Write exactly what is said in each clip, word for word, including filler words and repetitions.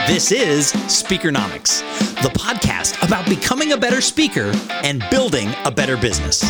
This is Speakernomics, the podcast about becoming a better speaker and building a better business.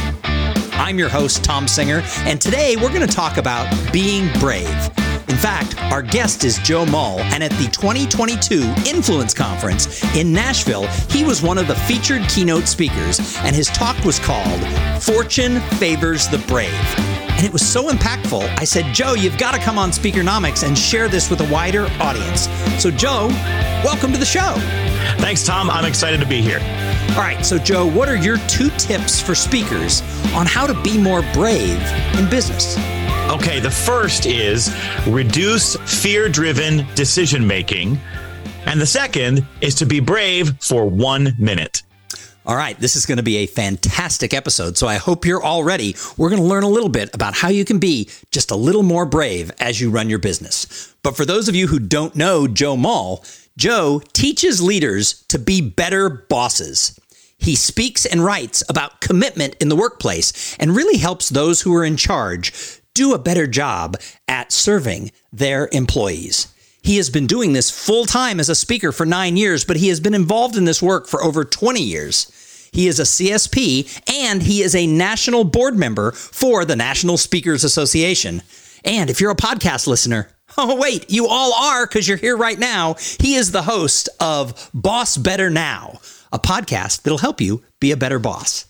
I'm your host, Tom Singer, and today we're going to talk about being brave. In fact, our guest is Joe Mull, and at the twenty twenty-two Influence Conference in Nashville, he was one of the featured keynote speakers, and his talk was called Fortune Favors the Brave. And it was so impactful, I said, Joe, you've got to come on Speakernomics and share this with a wider audience. So, Joe, welcome to the show. Thanks, Tom. I'm excited to be here. All right. So, Joe, what are your two tips for speakers on how to be more brave in business? Okay. The first is reduce fear-driven decision-making. And the second is to be brave for one minute. All right, this is going to be a fantastic episode, so I hope you're all ready. We're going to learn a little bit about how you can be just a little more brave as you run your business. But for those of you who don't know Joe Mull, Joe teaches leaders to be better bosses. He speaks and writes about commitment in the workplace and really helps those who are in charge do a better job at serving their employees. He has been doing this full time as a speaker for nine years, but he has been involved in this work for over twenty years. He is a C S P, and he is a national board member for the National Speakers Association. And if you're a podcast listener, oh, wait, you all are because you're here right now. He is the host of Boss Better Now, a podcast that'll help you be a better boss.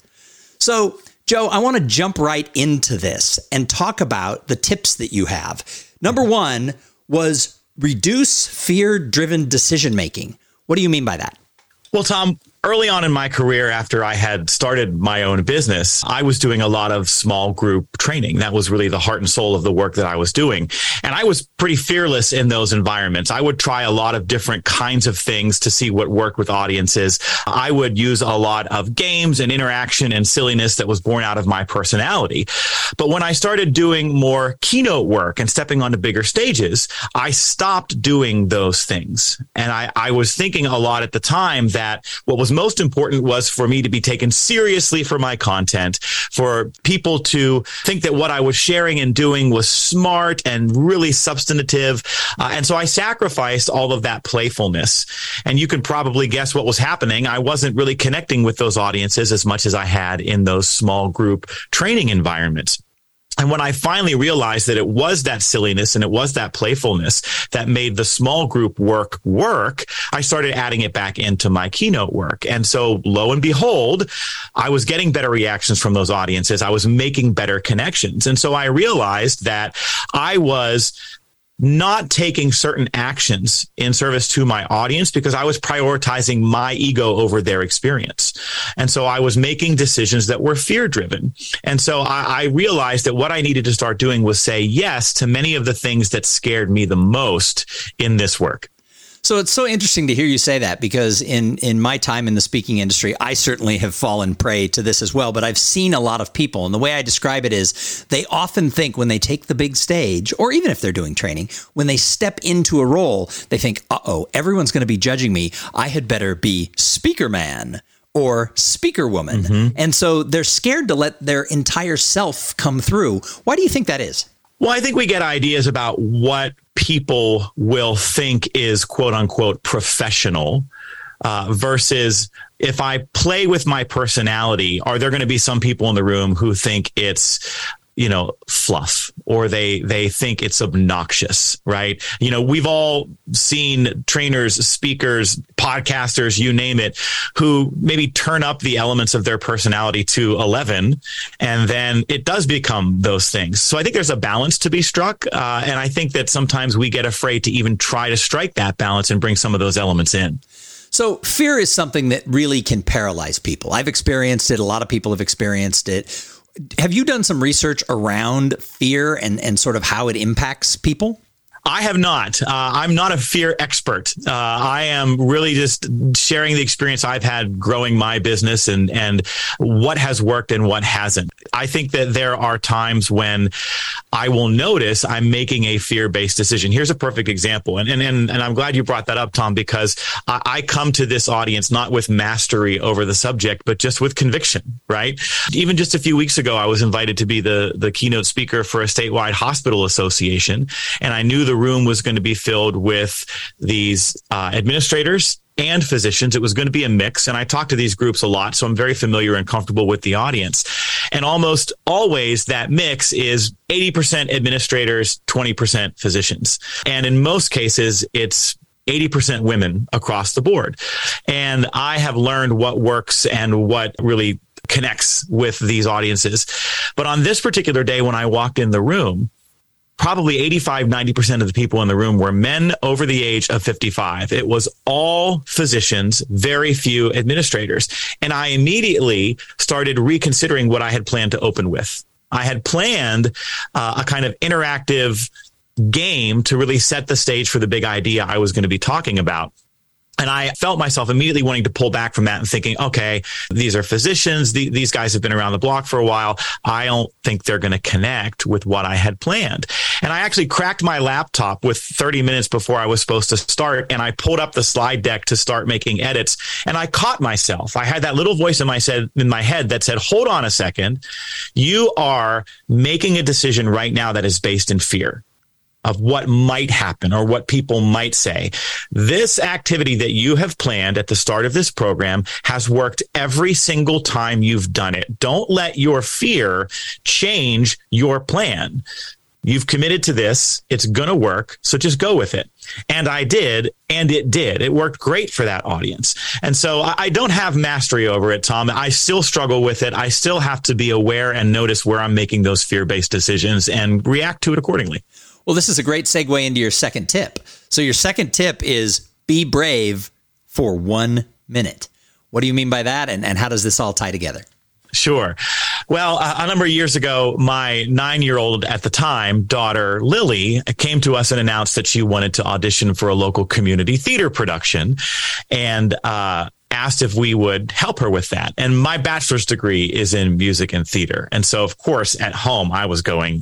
So, Joe, I want to jump right into this and talk about the tips that you have. Number one was reduce fear-driven decision-making. What do you mean by that? Well, Tom, early on in my career, after I had started my own business, I was doing a lot of small group training. That was really the heart and soul of the work that I was doing. And I was pretty fearless in those environments. I would try a lot of different kinds of things to see what worked with audiences. I would use a lot of games and interaction and silliness that was born out of my personality. But when I started doing more keynote work and stepping onto bigger stages, I stopped doing those things. And I, I was thinking a lot at the time that what was most important was for me to be taken seriously for my content, for people to think that what I was sharing and doing was smart and really substantive. Uh, and so I sacrificed all of that playfulness. And you can probably guess what was happening. I wasn't really connecting with those audiences as much as I had in those small group training environments. And when I finally realized that it was that silliness and it was that playfulness that made the small group work work, I started adding it back into my keynote work. And so lo and behold, I was getting better reactions from those audiences. I was making better connections. And so I realized that I was not taking certain actions in service to my audience because I was prioritizing my ego over their experience. And so I was making decisions that were fear-driven. And so I, I realized that what I needed to start doing was say yes to many of the things that scared me the most in this work. So it's so interesting to hear you say that because in, in my time in the speaking industry, I certainly have fallen prey to this as well. But I've seen a lot of people, and the way I describe it is they often think when they take the big stage, or even if they're doing training, when they step into a role, they think, uh-oh, everyone's going to be judging me. I had better be speaker man or speaker woman. Mm-hmm. And so they're scared to let their entire self come through. Why do you think that is? Well, I think we get ideas about what people will think is quote unquote professional uh, versus if I play with my personality, are there going to be some people in the room who think it's, you know, fluff or they they think it's obnoxious, right? You know, we've all seen trainers, speakers, podcasters, you name it, who maybe turn up the elements of their personality to eleven, and then it does become those things. So I think there's a balance to be struck. Uh, and I think that sometimes we get afraid to even try to strike that balance and bring some of those elements in. So fear is something that really can paralyze people. I've experienced it. A lot of people have experienced it. Have you done some research around fear and, and sort of how it impacts people? I have not. Uh, I'm not a fear expert. Uh, I am really just sharing the experience I've had growing my business and, and what has worked and what hasn't. I think that there are times when I will notice I'm making a fear-based decision. Here's a perfect example. And, and, and, and I'm glad you brought that up, Tom, because I, I come to this audience not with mastery over the subject, but just with conviction, right? Even just a few weeks ago, I was invited to be the, the keynote speaker for a statewide hospital association. And I knew the room was going to be filled with these uh, administrators and physicians. It was going to be a mix. And I talk to these groups a lot, so I'm very familiar and comfortable with the audience. And almost always that mix is eighty percent administrators, twenty percent physicians. And in most cases, it's eighty percent women across the board. And I have learned what works and what really connects with these audiences. But on this particular day, when I walked in the room, probably eighty-five, ninety percent of the people in the room were men over the age of fifty-five. It was all physicians, very few administrators. And I immediately started reconsidering what I had planned to open with. I had planned uh, a kind of interactive game to really set the stage for the big idea I was going to be talking about. And I felt myself immediately wanting to pull back from that and thinking, okay, these are physicians. The, these guys have been around the block for a while. I don't think they're going to connect with what I had planned. And I actually cracked my laptop with thirty minutes before I was supposed to start. And I pulled up the slide deck to start making edits. And I caught myself. I had that little voice in my, said, in my head that said, hold on a second. You are making a decision right now that is based in fear of what might happen or what people might say. This activity that you have planned at the start of this program has worked every single time you've done it. Don't let your fear change your plan. You've committed to this. It's going to work. So just go with it. And I did. And it did. It worked great for that audience. And so I don't have mastery over it, Tom. I still struggle with it. I still have to be aware and notice where I'm making those fear-based decisions and react to it accordingly. Well, this is a great segue into your second tip. So your second tip is be brave for one minute. What do you mean by that? And, and how does this all tie together? Sure. Well, uh, a number of years ago, my nine-year-old at the time daughter, Lily, came to us and announced that she wanted to audition for a local community theater production. And, uh, asked if we would help her with that. And my bachelor's degree is in music and theater. And so, of course, at home, I was going,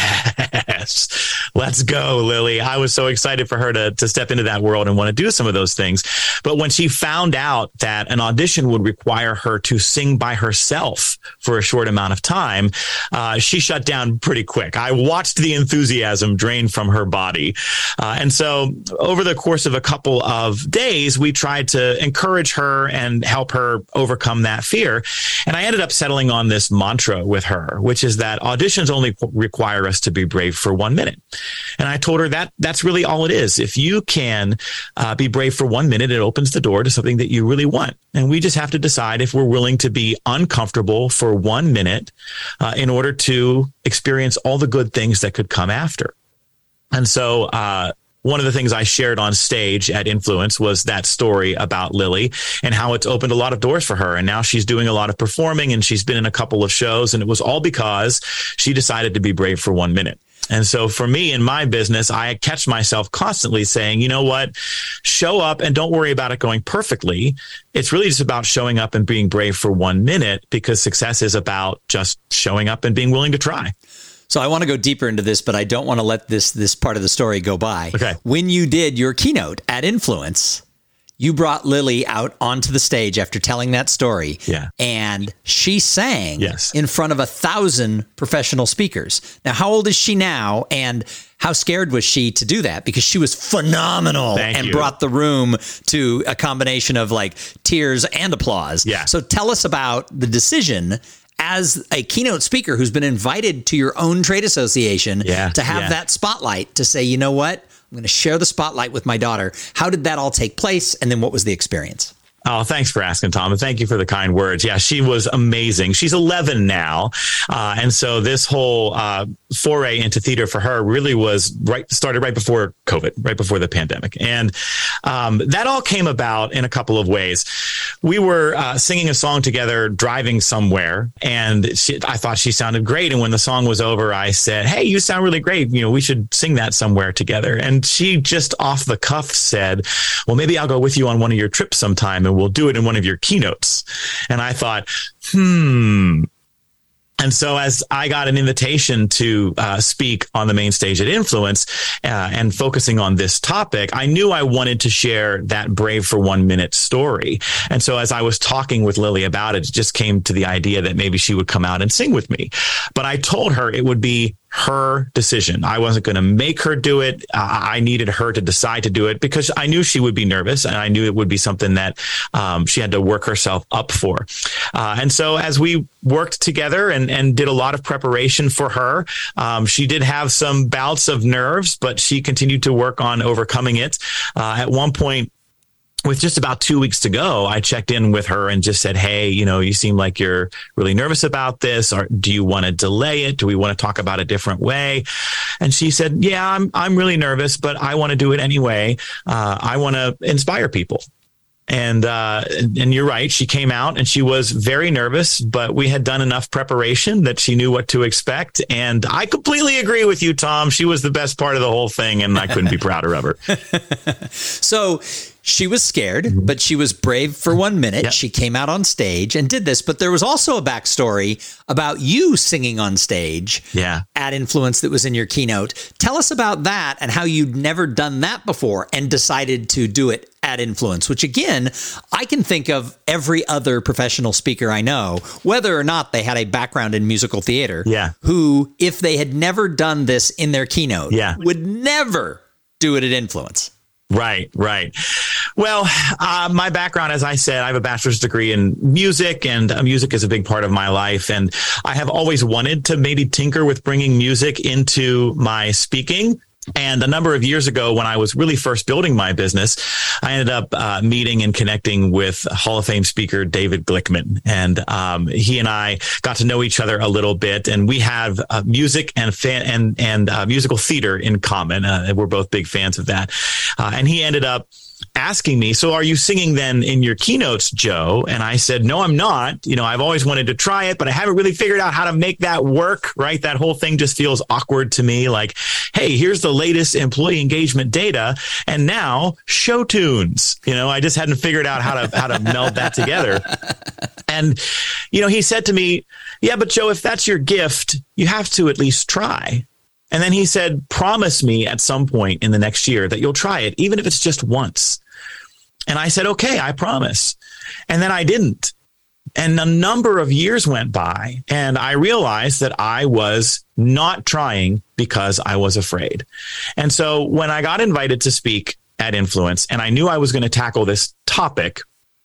yes, let's go, Lily. I was so excited for her to, to step into that world and want to do some of those things. But when she found out that an audition would require her to sing by herself for a short amount of time, uh, she shut down pretty quick. I watched the enthusiasm drain from her body. Uh, and so over the course of a couple of days, we tried to encourage her and help her overcome that fear. And I ended up settling on this mantra with her, which is that auditions only require us to be brave for one minute. And I told her that that's really all it is. If you can uh, be brave for one minute, it opens the door to something that you really want. And we just have to decide if we're willing to be uncomfortable for one minute uh, in order to experience all the good things that could come after. And so, uh, one of the things I shared on stage at Influence was that story about Lily and how it's opened a lot of doors for her. And now she's doing a lot of performing and she's been in a couple of shows. And it was all because she decided to be brave for one minute. And so for me in my business, I catch myself constantly saying, you know what, show up and don't worry about it going perfectly. It's really just about showing up and being brave for one minute because success is about just showing up and being willing to try. So I want to go deeper into this, but I don't want to let this this part of the story go by. Okay. When you did your keynote at Influence, you brought Lily out onto the stage after telling that story. Yeah. And she sang yes. in front of a thousand professional speakers. Now, how old is she now? And how scared was she to do that? Because she was phenomenal Thank and you. brought the room to a combination of like tears and applause. Yeah. So tell us about the decision as a keynote speaker who's been invited to your own trade association yeah, to have yeah. that spotlight to say, you know what, I'm going to share the spotlight with my daughter. How did that all take place? And then what was the experience? Oh, thanks for asking, Tom. And thank you for the kind words. Yeah, she was amazing. She's eleven now. Uh, and so this whole uh, foray into theater for her really was right, started right before COVID, right before the pandemic. And um, that all came about in a couple of ways. We were uh, singing a song together, driving somewhere, and she, I thought she sounded great. And when the song was over, I said, hey, you sound really great. You know, we should sing that somewhere together. And she just off the cuff said, well, maybe I'll go with you on one of your trips sometime and we'll do it in one of your keynotes. And I thought, hmm. And so as I got an invitation to uh, speak on the main stage at Influence uh, and focusing on this topic, I knew I wanted to share that brave for one minute story. And so as I was talking with Lily about it, it just came to the idea that maybe she would come out and sing with me. But I told her it would be her decision. I wasn't going to make her do it. Uh, I needed her to decide to do it because I knew she would be nervous and I knew it would be something that um, she had to work herself up for. Uh, and so as we worked together and, and did a lot of preparation for her, um, she did have some bouts of nerves, but she continued to work on overcoming it. Uh, at one point, with just about two weeks to go, I checked in with her and just said, hey, you know, you seem like you're really nervous about this. Or do you want to delay it? Do we want to talk about a different way? And she said, yeah, I'm, I'm really nervous, but I want to do it anyway. Uh, I want to inspire people. And, uh, and you're right. She came out and she was very nervous, but we had done enough preparation that she knew what to expect. And I completely agree with you, Tom. She was the best part of the whole thing, and I couldn't be prouder of her. So she was scared, mm-hmm. but she was brave for one minute. Yep. She came out on stage and did this, but there was also a backstory about you singing on stage yeah. at Influence that was in your keynote. Tell us about that and how you'd never done that before and decided to do it at Influence, which again, I can think of every other professional speaker I know, whether or not they had a background in musical theater, yeah. who, if they had never done this in their keynote, yeah. would never do it at Influence. Right, right. Well, uh, my background, as I said, I have a bachelor's degree in music, and uh, music is a big part of my life. And I have always wanted to maybe tinker with bringing music into my speaking. And a number of years ago, when I was really first building my business, I ended up uh, meeting and connecting with Hall of Fame speaker David Glickman. And um, he and I got to know each other a little bit. And we have uh, music and fan and and uh, musical theater in common. Uh, we're both big fans of that. Uh, and he ended up asking me, so are you singing then in your keynotes, Joe? And I said, no, I'm not. You know, I've always wanted to try it, but I haven't really figured out how to make that work, right? That whole thing just feels awkward to me. Like, hey, here's the latest employee engagement data, and now show tunes. You know, I just hadn't figured out how to how to meld that together. And, you know, he said to me, yeah, but Joe, if that's your gift, you have to at least try. And then he said, promise me at some point in the next year that you'll try it, even if it's just once. And I said, okay, I promise. And then I didn't. And a number of years went by, and I realized that I was not trying because I was afraid. And so when I got invited to speak at Influence, and I knew I was going to tackle this topic,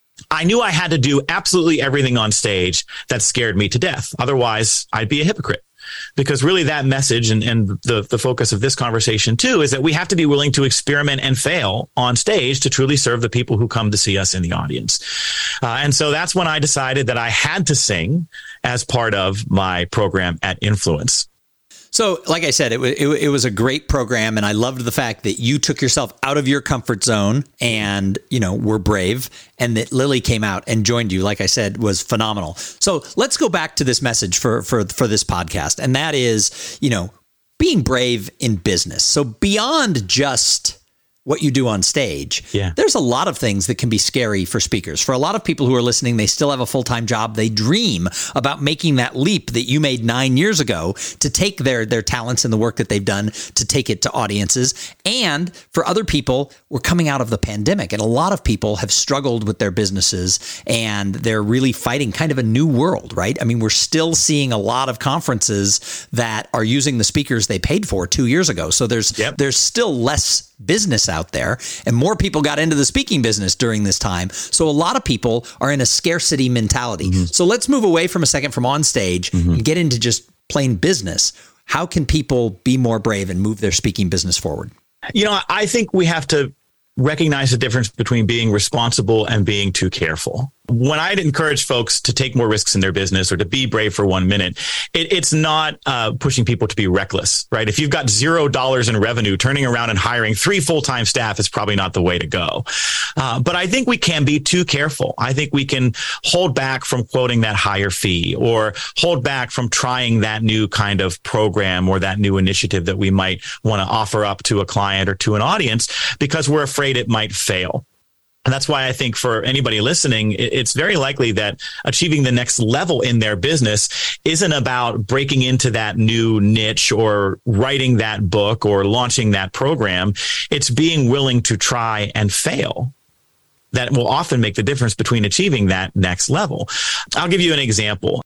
I knew I had to do absolutely everything on stage that scared me to death. Otherwise, I'd be a hypocrite. Because really that message and, and the, the focus of this conversation too is that we have to be willing to experiment and fail on stage to truly serve the people who come to see us in the audience. Uh, and so that's when I decided that I had to sing as part of my program at Influence. So, like I said, it was, it, it was a great program, and I loved the fact that you took yourself out of your comfort zone and, you know, were brave, and that Lily came out and joined you, like I said, was phenomenal. So let's go back to this message for, for, for this podcast, and that is, you know, being brave in business. So beyond just what you do on stage, yeah. there's a lot of things that can be scary for speakers. For a lot of people who are listening, they still have a full-time job. They dream about making that leap that you made nine years ago to take their, their talents and the work that they've done to take it to audiences. And for other people, we're coming out of the pandemic, and a lot of people have struggled with their businesses, and they're really fighting kind of a new world, right? I mean, we're still seeing a lot of conferences that are using the speakers they paid for two years ago. So there's yep. there's still less business out there, and more people got into the speaking business during this time. So a lot of people are in a scarcity mentality. Mm-hmm. So let's move away from a second from on stage mm-hmm. and get into just plain business. How can people be more brave and move their speaking business forward? You know, I think we have to recognize the difference between being responsible and being too careful. When I'd encourage folks to take more risks in their business or to be brave for one minute, it, it's not uh, pushing people to be reckless, right? If you've got zero dollars in revenue, turning around and hiring three full-time staff is probably not the way to go. Uh, but I think we can be too careful. I think we can hold back from quoting that higher fee, or hold back from trying that new kind of program or that new initiative that we might want to offer up to a client or to an audience because we're afraid it might fail. And that's why I think for anybody listening, it's very likely that achieving the next level in their business isn't about breaking into that new niche or writing that book or launching that program. It's being willing to try and fail. That will often make the difference between achieving that next level. I'll give you an example.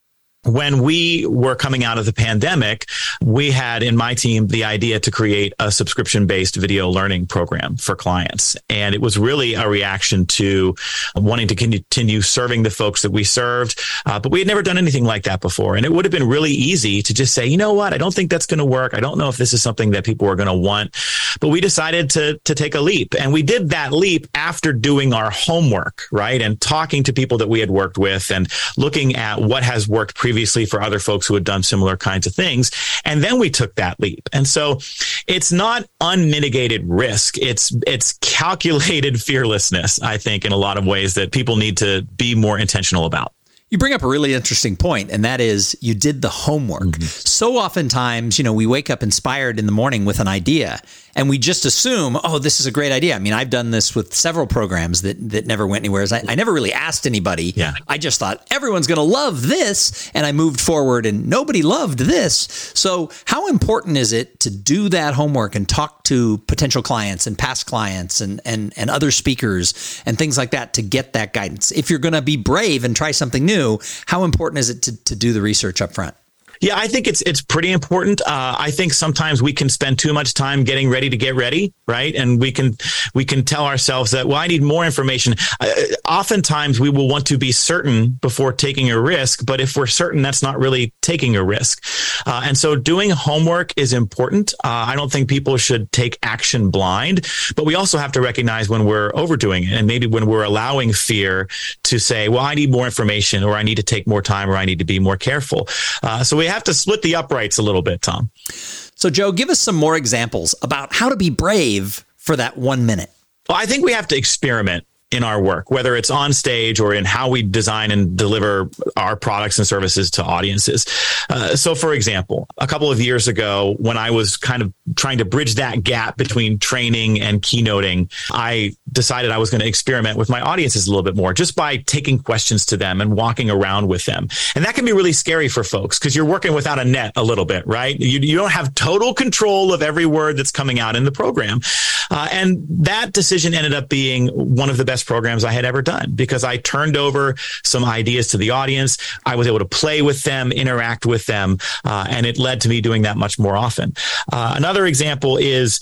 when we were coming out of the pandemic, we had in my team the idea to create a subscription-based video learning program for clients. And it was really a reaction to wanting to continue serving the folks that we served. Uh, but we had never done anything like that before. And it would have been really easy to just say, you know what, I don't think that's going to work. I don't know if this is something that people are going to want. But we decided to, to take a leap. And we did that leap after doing our homework, right? And talking to people that we had worked with and looking at what has worked previously previously for other folks who had done similar kinds of things. And then we took that leap. And so it's not unmitigated risk. It's, it's calculated fearlessness, I think, in a lot of ways that people need to be more intentional about. You bring up a really interesting point, and that is you did the homework. Mm-hmm. So oftentimes, you know, we wake up inspired in the morning with an idea and we just assume, oh, this is a great idea. I mean, I've done this with several programs that, that never went anywhere. I, I never really asked anybody. Yeah. I just thought everyone's going to love this. And I moved forward and nobody loved this. So how important is it to do that homework and talk to potential clients and past clients and, and, and other speakers and things like that to get that guidance? If you're going to be brave and try something new, how important is it to, to do the research up front? Yeah, I think it's it's pretty important. Uh, I think sometimes we can spend too much time getting ready to get ready, right? And we can we can tell ourselves that, well, I need more information. Uh, oftentimes, we will want to be certain before taking a risk, but if we're certain, that's not really taking a risk. Uh, and so, doing homework is important. Uh, I don't think people should take action blind, but we also have to recognize when we're overdoing it, and maybe when we're allowing fear to say, well, I need more information, or I need to take more time, or I need to be more careful. Uh, so we have to split the uprights a little bit, Tom. So, Joe, give us some more examples about how to be brave for that one minute. Well, I think we have to experiment in our work, whether it's on stage or in how we design and deliver our products and services to audiences. Uh, so, for example, a couple of years ago, when I was kind of trying to bridge that gap between training and keynoting, I decided I was going to experiment with my audiences a little bit more just by taking questions to them and walking around with them. And that can be really scary for folks because you're working without a net a little bit, right? You, you don't have total control of every word that's coming out in the program. Uh, and that decision ended up being one of the best programs I had ever done because I turned over some ideas to the audience. I was able to play with them, interact with them, uh, and it led to me doing that much more often. Uh, another example is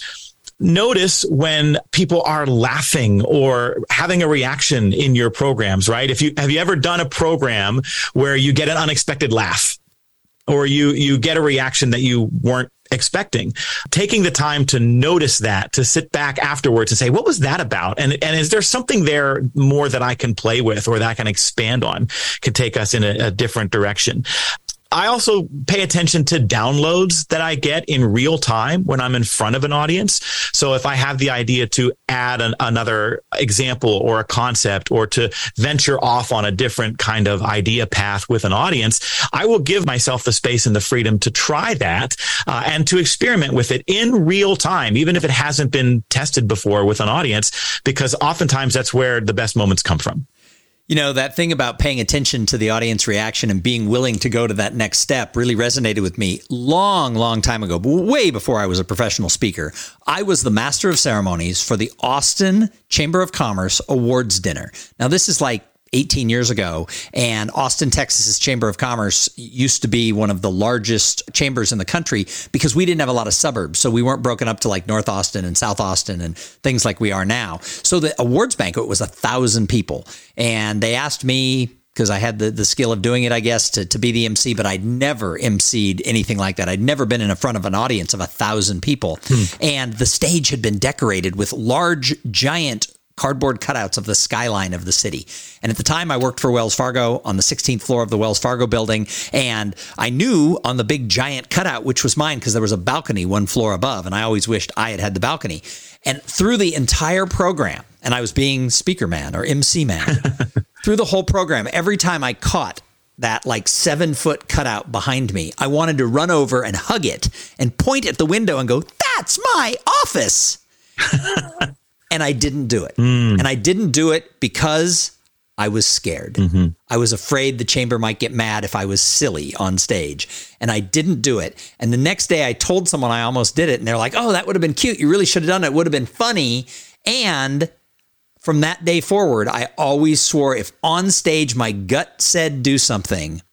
notice when people are laughing or having a reaction in your programs, right? If you have you ever done a program where you get an unexpected laugh or you you get a reaction that you weren't expecting? Taking the time to notice that, to sit back afterwards and say, what was that about? And and is there something there more that I can play with or that I can expand on, could take us in a, a different direction. I also pay attention to downloads that I get in real time when I'm in front of an audience. So if I have the idea to add an, another example or a concept or to venture off on a different kind of idea path with an audience, I will give myself the space and the freedom to try that uh, and to experiment with it in real time, even if it hasn't been tested before with an audience, because oftentimes that's where the best moments come from. You know, that thing about paying attention to the audience reaction and being willing to go to that next step really resonated with me long, long time ago, way before I was a professional speaker. I was the master of ceremonies for the Austin Chamber of Commerce Awards Dinner. Now, this is like eighteen years ago, and Austin, Texas's Chamber of Commerce used to be one of the largest chambers in the country because we didn't have a lot of suburbs. So we weren't broken up to like North Austin and South Austin and things like we are now. So the awards banquet was a thousand people. And they asked me, because I had the, the skill of doing it, I guess, to, to be the M C, but I'd never emceed anything like that. I'd never been in front of an audience of a thousand people. Hmm. And the stage had been decorated with large, giant cardboard cutouts of the skyline of the city. And at the time, I worked for Wells Fargo on the sixteenth floor of the Wells Fargo building. And I knew on the big giant cutout, which was mine, because there was a balcony one floor above. And I always wished I had had the balcony. And through the entire program, and I was being speaker man or M C man, through the whole program, every time I caught that like seven foot cutout behind me, I wanted to run over and hug it and point at the window and go, "That's my office." And I didn't do it. Mm. And I didn't do it because I was scared. Mm-hmm. I was afraid the chamber might get mad if I was silly on stage. And I didn't do it. And the next day I told someone I almost did it. And they're like, "Oh, that would have been cute. You really should have done it. It would have been funny." And from that day forward, I always swore if on stage my gut said do something, yeah,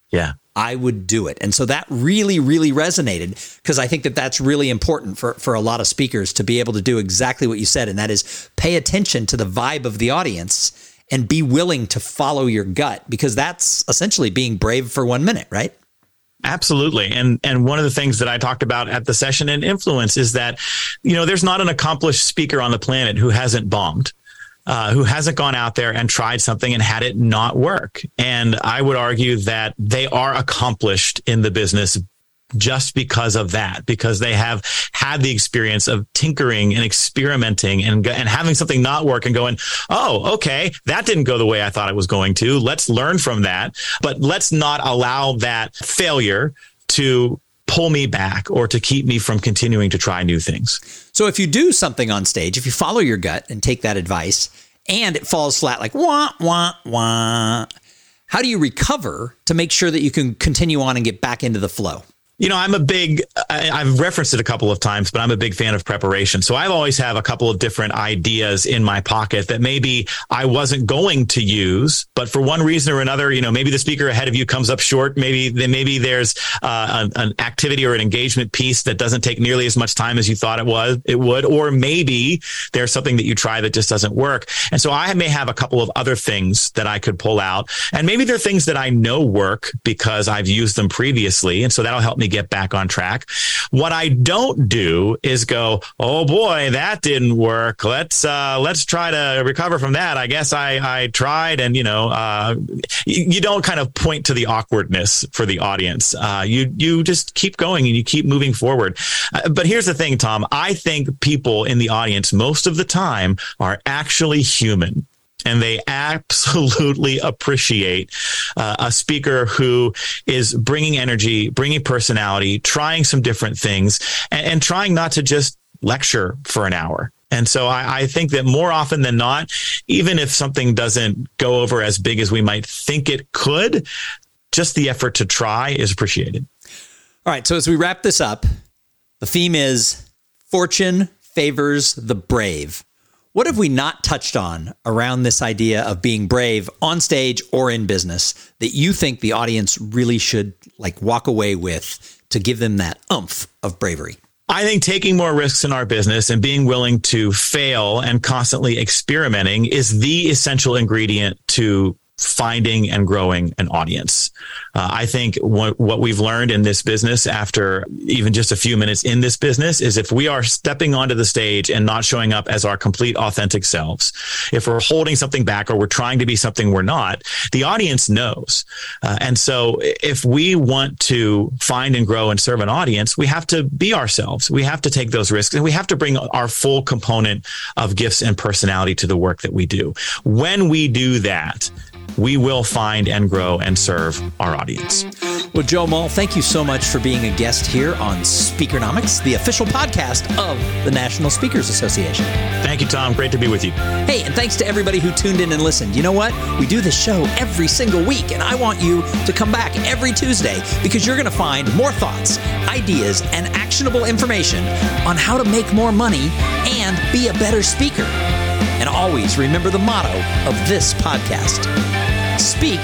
I would do it. And so that really, really resonated, because I think that that's really important for, for a lot of speakers to be able to do exactly what you said. And that is pay attention to the vibe of the audience and be willing to follow your gut, because that's essentially being brave for one minute, right? Absolutely. And and one of the things that I talked about at the session in Influence is that, you know, there's not an accomplished speaker on the planet who hasn't bombed. Uh, who hasn't gone out there and tried something and had it not work. And I would argue that they are accomplished in the business just because of that, because they have had the experience of tinkering and experimenting and, and having something not work and going, oh, okay, that didn't go the way I thought it was going to. Let's learn from that. But let's not allow that failure to pull me back or to keep me from continuing to try new things. So if you do something on stage, if you follow your gut and take that advice and it falls flat, like wah, wah, wah, how do you recover to make sure that you can continue on and get back into the flow? You know, I'm a big, I, I've referenced it a couple of times, but I'm a big fan of preparation. So I've always have a couple of different ideas in my pocket that maybe I wasn't going to use, but for one reason or another, you know, maybe the speaker ahead of you comes up short. Maybe maybe there's uh, an, an activity or an engagement piece that doesn't take nearly as much time as you thought it was, it would, or maybe there's something that you try that just doesn't work. And so I may have a couple of other things that I could pull out, and maybe they're things that I know work because I've used them previously. And so that'll help me get back on track. What I don't do is go, oh boy, that didn't work. Let's uh, let's try to recover from that. I guess I I tried, and you know, uh, you, you don't kind of point to the awkwardness for the audience. Uh, you you just keep going and you keep moving forward. Uh, but here's the thing, Tom. I think people in the audience most of the time are actually human. And they absolutely appreciate uh, a speaker who is bringing energy, bringing personality, trying some different things, and, and trying not to just lecture for an hour. And so I, I think that more often than not, even if something doesn't go over as big as we might think it could, just the effort to try is appreciated. All right. So as we wrap this up, the theme is fortune favors the brave. What have we not touched on around this idea of being brave on stage or in business that you think the audience really should like walk away with to give them that oomph of bravery? I think taking more risks in our business and being willing to fail and constantly experimenting is the essential ingredient to finding and growing an audience. Uh, I think what, what we've learned in this business after even just a few minutes in this business is if we are stepping onto the stage and not showing up as our complete authentic selves, if we're holding something back or we're trying to be something we're not, the audience knows. Uh, and so if we want to find and grow and serve an audience, we have to be ourselves. We have to take those risks, and we have to bring our full component of gifts and personality to the work that we do. When we do that, we will find and grow and serve our audience. Well, Joe Mull, thank you so much for being a guest here on Speakernomics, the official podcast of the National Speakers Association. Thank you, Tom. Great to be with you. Hey, and thanks to everybody who tuned in and listened. You know what? We do this show every single week, and I want you to come back every Tuesday because you're going to find more thoughts, ideas, and actionable information on how to make more money and be a better speaker. And always remember the motto of this podcast: speak,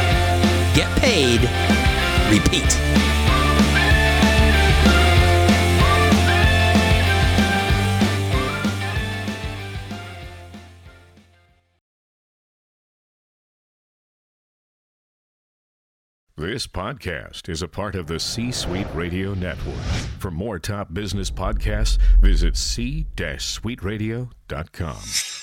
get paid, repeat. This podcast is a part of the C-Suite Radio Network. For more top business podcasts, visit c suite radio dot com.